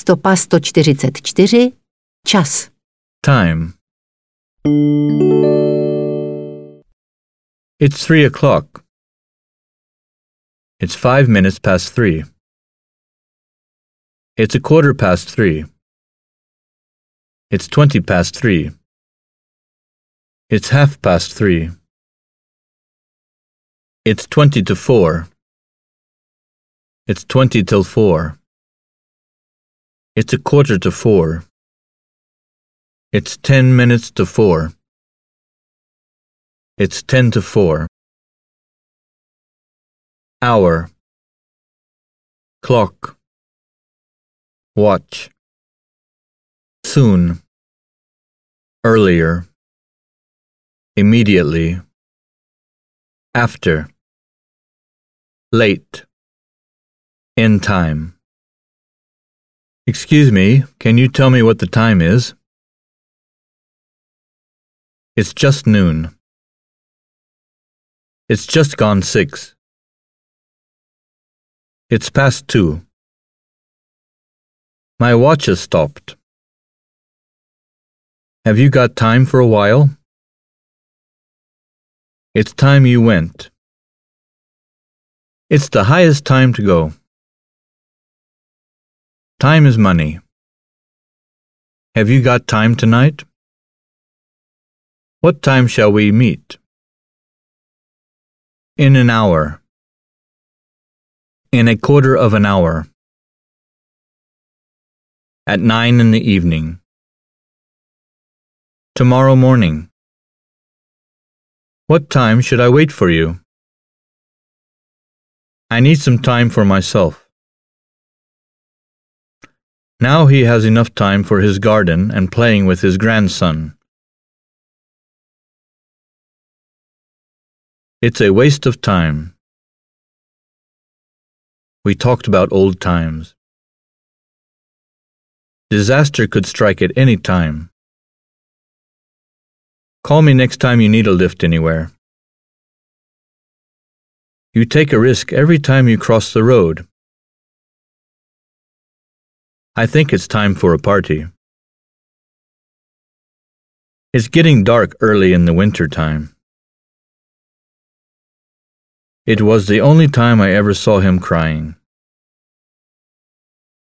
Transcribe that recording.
Stopa 144. Čas. Time. It's 3 o'clock. It's 5 minutes past 3. It's 3:15. It's 20 past 3. It's 3:30. It's 20 to 4. It's 20 till 4. It's 4:15. It's 10 minutes to 4. It's 10 to 4. Hour. Clock. Watch. Soon. Earlier. Immediately. After. Late. In time. Excuse me, can you tell me what the time is? It's just noon. It's just gone 6. It's past 2. My watch has stopped. Have you got time for a while? It's time you went. It's the highest time to go. Time is money. Have you got time tonight? What time shall we meet? In an hour. In 1/4 of an hour. At 9 in the evening. Tomorrow morning. What time should I wait for you? I need some time for myself. Now he has enough time for his garden and playing with his grandson. It's a waste of time. We talked about old times. Disaster could strike at any time. Call me next time you need a lift anywhere. You take a risk every time you cross the road. I think it's time for a party. It's getting dark early in the winter time. It was the only time I ever saw him crying.